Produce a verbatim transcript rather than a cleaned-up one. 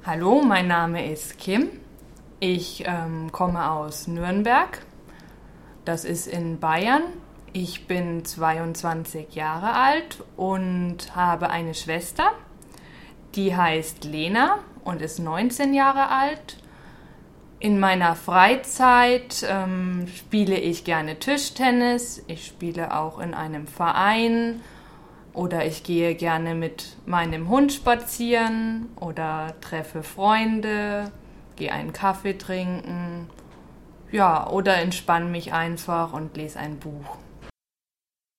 Hallo, mein Name ist Kim. Ich ähm, komme aus Nürnberg. Das ist in Bayern. Ich bin zweiundzwanzig Jahre alt und habe eine Schwester, die heißt Lena und ist neunzehn Jahre alt. In meiner Freizeit ähm, spiele ich gerne Tischtennis. Ich spiele auch in einem Verein oder ich gehe gerne mit meinem Hund spazieren oder treffe Freunde, gehe einen Kaffee trinken, ja, oder entspanne mich einfach und lese ein Buch.